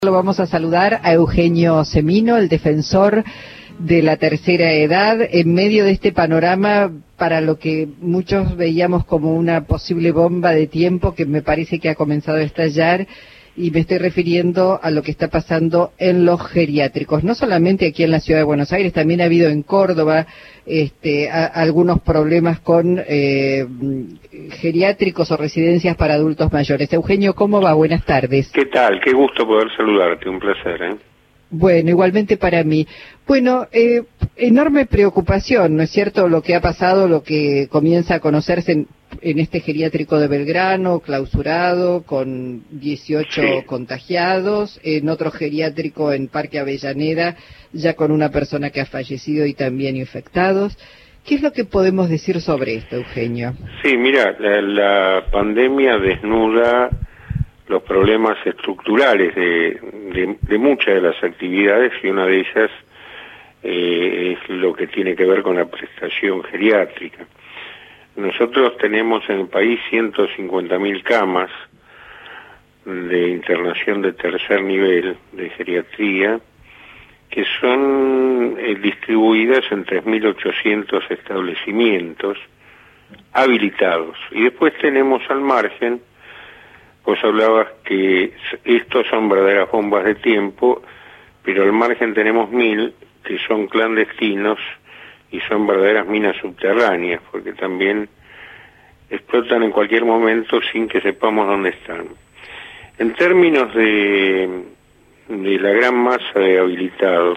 Lo vamos a saludar a Eugenio Semino, el defensor de la tercera edad, en medio de este panorama para lo que muchos veíamos como una posible bomba de tiempo que me parece que ha comenzado a estallar, y me estoy refiriendo a lo que está pasando en los geriátricos, no solamente aquí en la ciudad de Buenos Aires, también ha habido en Córdoba algunos problemas con geriátricos o residencias para adultos mayores. Eugenio, ¿cómo va? Buenas tardes. ¿Qué tal? Qué gusto poder saludarte, un placer, ¿eh? Bueno, igualmente para mí. Bueno, enorme preocupación, ¿no es cierto?, lo que ha pasado, lo que comienza a conocerse en este geriátrico de Belgrano, clausurado, con 18 contagiados, en otro geriátrico en Parque Avellaneda, ya con una persona que ha fallecido y también infectados. ¿Qué es lo que podemos decir sobre esto, Eugenio? Sí, mira, la pandemia desnuda los problemas estructurales de muchas de las actividades, y una de ellas es lo que tiene que ver con la prestación geriátrica. Nosotros tenemos en el país 150.000 camas de internación de tercer nivel de geriatría, que son distribuidas en 3.800 establecimientos habilitados. Y después tenemos al margen, vos hablabas que estos son verdaderas bombas de tiempo, pero al margen tenemos 1.000 que son clandestinos y son verdaderas minas subterráneas, porque también explotan en cualquier momento sin que sepamos dónde están. En términos de la gran masa de habilitados,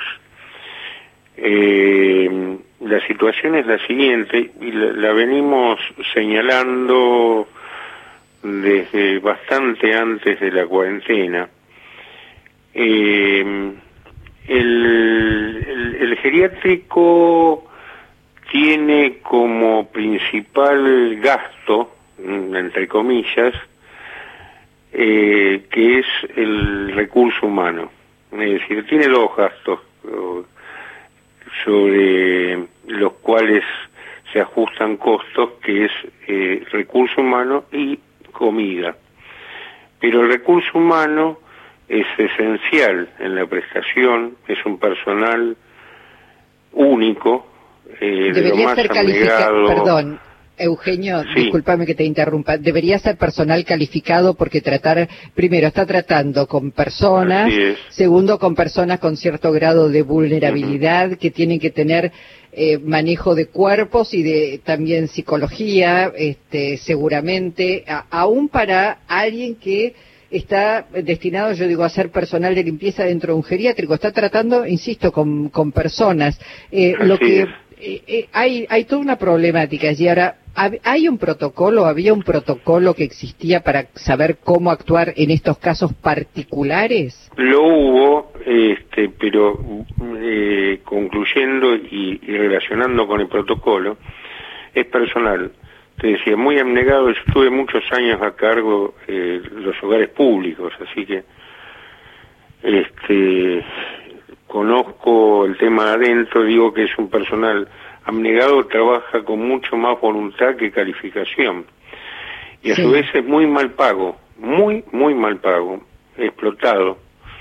la situación es la siguiente, y la venimos señalando desde bastante antes de la cuarentena. El geriátrico tiene como principal gasto, entre comillas, que es el recurso humano. Es decir, tiene dos gastos sobre los cuales se ajustan costos, que es recurso humano y comida. Pero el recurso humano es esencial en la prestación, es un personal único, debería ser calificado. Perdón, Eugenio, sí. Discúlpame que te interrumpa. Debería ser personal calificado, porque primero está tratando con personas, segundo con personas con cierto grado de vulnerabilidad, que tienen que tener manejo de cuerpos y de también psicología, seguramente, aún para alguien que está destinado, yo digo, a ser personal de limpieza dentro de un geriátrico. Está tratando, insisto, con personas. Hay toda una problemática allí. Ahora, ¿había un protocolo que existía para saber cómo actuar en estos casos particulares? Lo hubo, pero concluyendo y relacionando con el protocolo, es personal. Te decía, muy abnegado. Yo estuve muchos años a cargo de los hogares públicos, así que conozco el tema adentro. Digo que es un personal abnegado, trabaja con mucho más voluntad que calificación, y a su vez es muy mal pago, muy mal pago, explotado.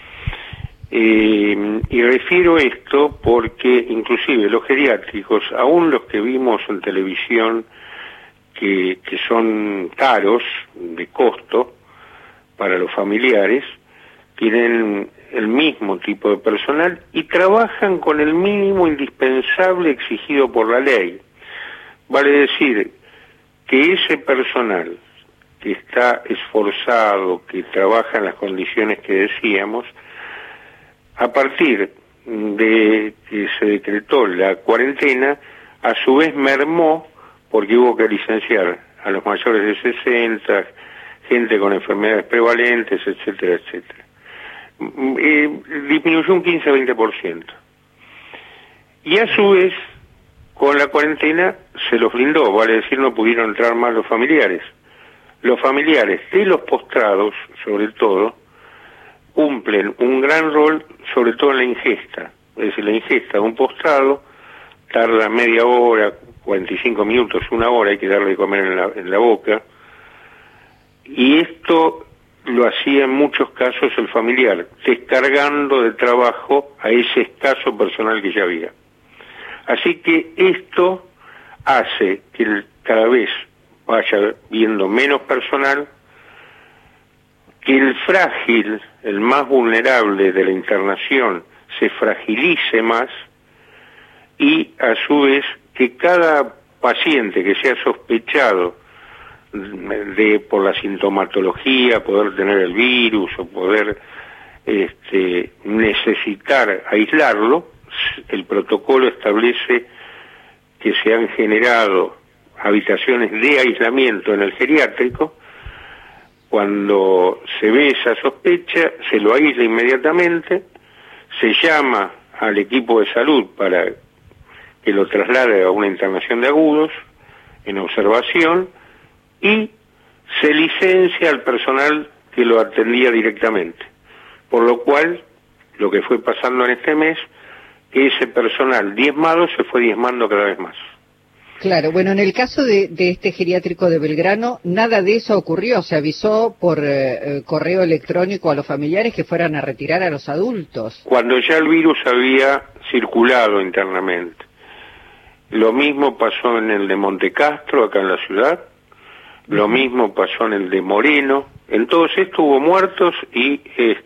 Y refiero esto porque inclusive los geriátricos, aún los que vimos en televisión, que son caros de costo para los familiares, tienen el mismo tipo de personal y trabajan con el mínimo indispensable exigido por la ley. Vale decir que ese personal que está esforzado, que trabaja en las condiciones que decíamos, a partir de que se decretó la cuarentena, a su vez mermó, porque hubo que licenciar a los mayores de 60, gente con enfermedades prevalentes, etcétera, etcétera. Disminuyó un 15-20%. Y a su vez, con la cuarentena se los blindó, vale decir, no pudieron entrar más los familiares. Los familiares de los postrados, sobre todo, cumplen un gran rol, sobre todo en la ingesta. Es decir, la ingesta de un postrado tarda media hora, 45 minutos, una hora, hay que darle de comer en la boca. Y esto lo hacía en muchos casos el familiar, descargando de trabajo a ese escaso personal que ya había. Así que esto hace que cada vez vaya viendo menos personal, que el frágil, el más vulnerable de la internación, se fragilice más, y a su vez que cada paciente que sea sospechado por la sintomatología, poder tener el virus o poder necesitar aislarlo, el protocolo establece que se han generado habitaciones de aislamiento en el geriátrico. Cuando se ve esa sospecha, se lo aísla inmediatamente, se llama al equipo de salud para que lo traslade a una internación de agudos, en observación, y se licencia al personal que lo atendía directamente. Por lo cual, lo que fue pasando en este mes, que ese personal diezmado se fue diezmando cada vez más. Claro, bueno, en el caso de este geriátrico de Belgrano, nada de eso ocurrió. Se avisó por correo electrónico a los familiares que fueran a retirar a los adultos. Cuando ya el virus había circulado internamente. Lo mismo pasó en el de Montecastro, acá en la ciudad. Lo mismo pasó en el de Moreno. En todos estos hubo muertos y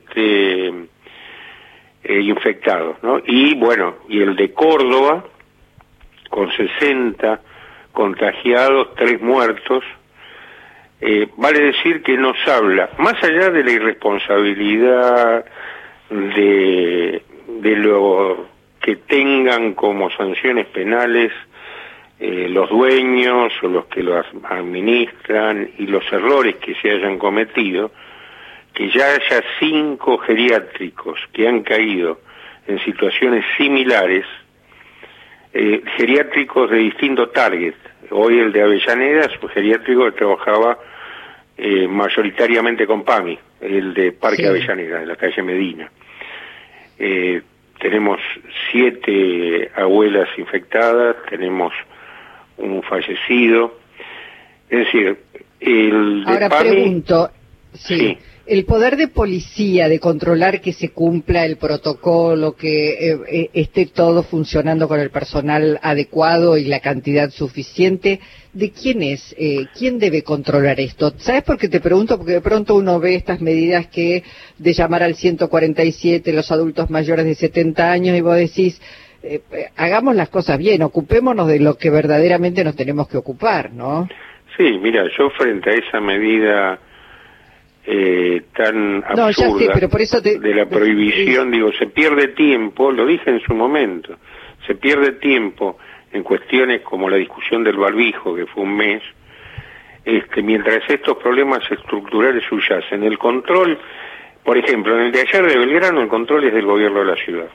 infectados, ¿no? Y bueno, y el de Córdoba, con 60 contagiados, 3 muertos, vale decir que nos habla, más allá de la irresponsabilidad de lo que tengan como sanciones penales los dueños o los que lo administran y los errores que se hayan cometido, que ya haya 5 geriátricos que han caído en situaciones similares, geriátricos de distinto target. Hoy el de Avellaneda es un geriátrico que trabajaba mayoritariamente con PAMI, el de Parque Avellaneda, de la calle Medina. Tenemos 7 abuelas infectadas, tenemos un fallecido. Es decir, el de Ahora PAMI... pregunto, sí. El poder de policía de controlar que se cumpla el protocolo, que esté todo funcionando con el personal adecuado y la cantidad suficiente, ¿de quién es? ¿Quién debe controlar esto? ¿Sabes por qué te pregunto? Porque de pronto uno ve estas medidas que de llamar al 147 los adultos mayores de 70 años y vos decís, hagamos las cosas bien, ocupémonos de lo que verdaderamente nos tenemos que ocupar, ¿no? Sí, mira, yo frente a esa medida tan absurda, ya sé, pero por eso de la prohibición, digo, se pierde tiempo, lo dije en su momento, se pierde tiempo en cuestiones como la discusión del barbijo, que fue un mes, mientras estos problemas estructurales subyacen. El control, por ejemplo, en el de ayer de Belgrano, el control es del gobierno de la ciudad.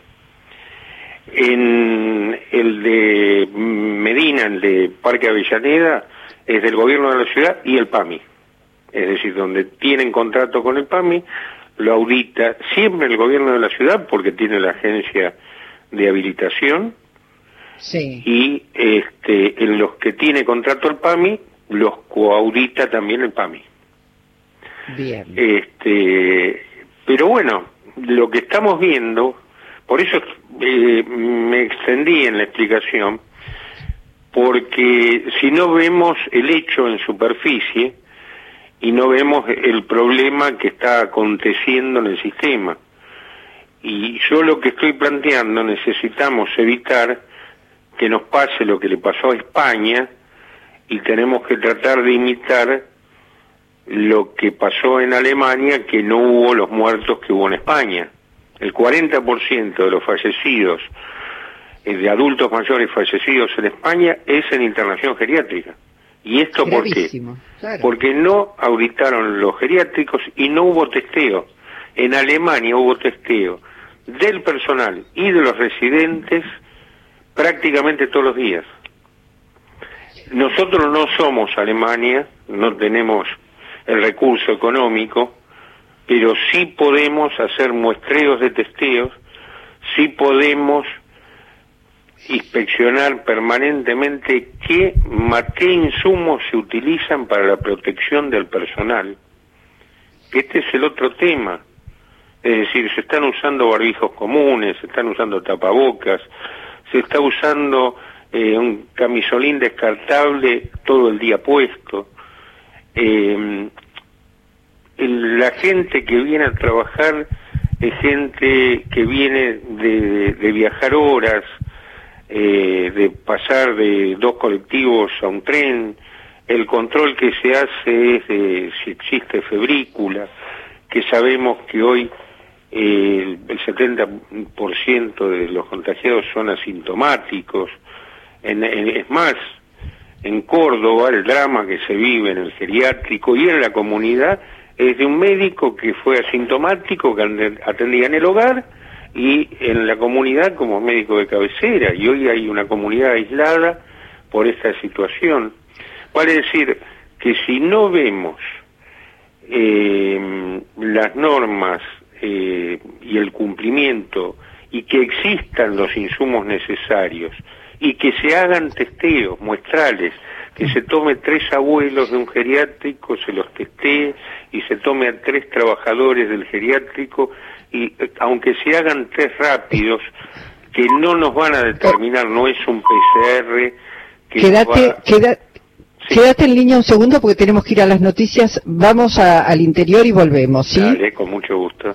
En el de Medina, el de Parque Avellaneda, es del gobierno de la ciudad y el PAMI. Es decir, donde tienen contrato con el PAMI, lo audita siempre el gobierno de la ciudad porque tiene la agencia de habilitación. Sí. Y en los que tiene contrato el PAMI, los coaudita también el PAMI. Bien. Pero bueno, lo que estamos viendo, por eso me extendí en la explicación, porque si no vemos el hecho en superficie, y no vemos el problema que está aconteciendo en el sistema. Y yo lo que estoy planteando, necesitamos evitar que nos pase lo que le pasó a España, y tenemos que tratar de imitar lo que pasó en Alemania, que no hubo los muertos que hubo en España. El 40% de los fallecidos, de adultos mayores fallecidos en España, es en internación geriátrica. ¿Y esto por qué? Claro. Porque no auditaron los geriátricos y no hubo testeo. En Alemania hubo testeo del personal y de los residentes prácticamente todos los días. Nosotros no somos Alemania, no tenemos el recurso económico, pero sí podemos hacer muestreos de testeos, sí podemos inspeccionar permanentemente qué insumos se utilizan para la protección del personal que este es el otro tema. Es decir, se están usando barbijos comunes, se están usando tapabocas, se está usando un camisolín descartable todo el día puesto. La gente que viene a trabajar es gente que viene de viajar horas, de pasar de 2 colectivos a un tren. El control que se hace es de si existe febrícula, que sabemos que hoy el 70% de los contagiados son asintomáticos. Es más, en Córdoba el drama que se vive en el geriátrico y en la comunidad es de un médico que fue asintomático, que atendía en el hogar y en la comunidad como médico de cabecera, y hoy hay una comunidad aislada por esta situación. Vale decir que si no vemos las normas y el cumplimiento, y que existan los insumos necesarios, y que se hagan testeos muestrales, que se tome 3 abuelos de un geriátrico, se los testee, y se tome a 3 trabajadores del geriátrico, y aunque se hagan test rápidos, que no nos van a determinar, no es un PCR que Quédate en línea un segundo porque tenemos que ir a las noticias. Vamos al interior y volvemos, ¿sí? Dale, con mucho gusto.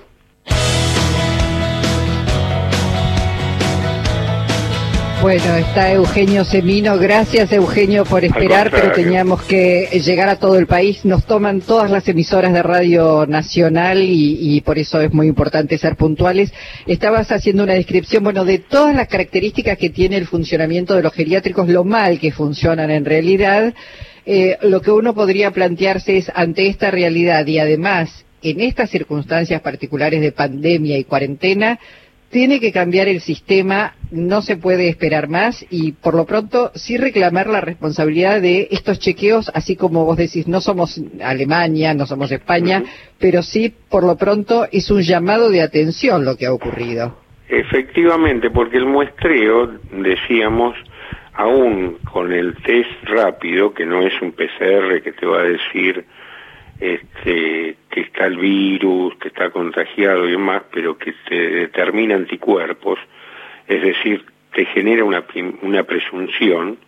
Bueno, está Eugenio Semino. Gracias, Eugenio, por esperar, pero teníamos que llegar a todo el país. Nos toman todas las emisoras de Radio Nacional y por eso es muy importante ser puntuales. Estabas haciendo una descripción, bueno, de todas las características que tiene el funcionamiento de los geriátricos, lo mal que funcionan en realidad. Lo que uno podría plantearse es, ante esta realidad y además en estas circunstancias particulares de pandemia y cuarentena, tiene que cambiar el sistema, no se puede esperar más y por lo pronto sí reclamar la responsabilidad de estos chequeos, así como vos decís, no somos Alemania, no somos España, pero sí por lo pronto es un llamado de atención lo que ha ocurrido. Efectivamente, porque el muestreo, decíamos, aún con el test rápido, que no es un PCR que te va a decir que está el virus, que está contagiado y demás, pero que te determina anticuerpos, es decir, te genera una presunción,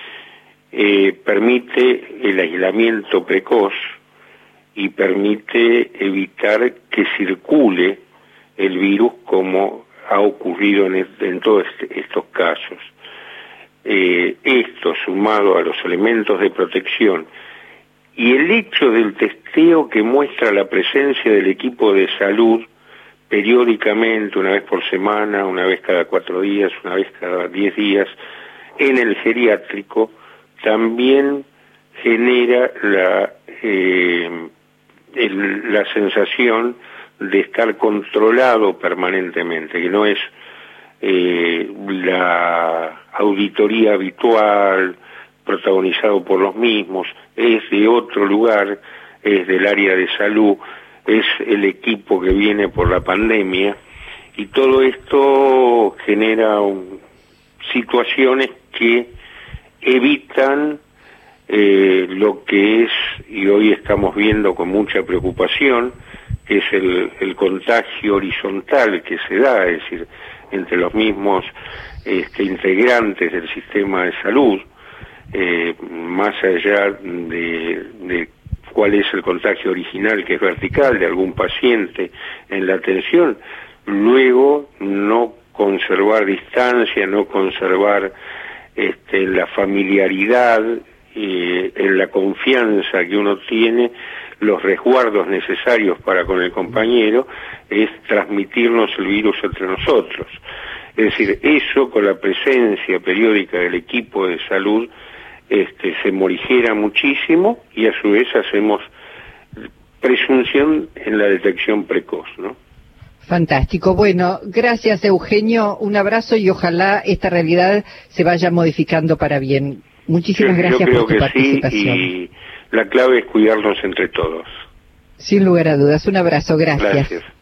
permite el aislamiento precoz y permite evitar que circule el virus como ha ocurrido en todos estos casos. Esto sumado a los elementos de protección y el hecho del testeo que muestra la presencia del equipo de salud periódicamente, una vez por semana, una vez cada 4 días, una vez cada 10 días, en el geriátrico, también genera la sensación de estar controlado permanentemente, que no es la auditoría habitual, protagonizado por los mismos, es de otro lugar, es del área de salud, es el equipo que viene por la pandemia, y todo esto genera situaciones que evitan lo que es, y hoy estamos viendo con mucha preocupación, que es el contagio horizontal que se da, es decir, entre los mismos integrantes del sistema de salud, más allá de cuál es el contagio original, que es vertical, de algún paciente en la atención, luego no conservar distancia, no conservar la familiaridad, en la confianza que uno tiene, los resguardos necesarios para con el compañero, es transmitirnos el virus entre nosotros. Es decir, eso con la presencia periódica del equipo de salud se morigera muchísimo y a su vez hacemos presunción en la detección precoz, ¿no? Fantástico. Bueno, gracias Eugenio, un abrazo y ojalá esta realidad se vaya modificando para bien. Muchísimas gracias por tu participación. Sí, y la clave es cuidarnos entre todos. Sin lugar a dudas, un abrazo, gracias. Gracias.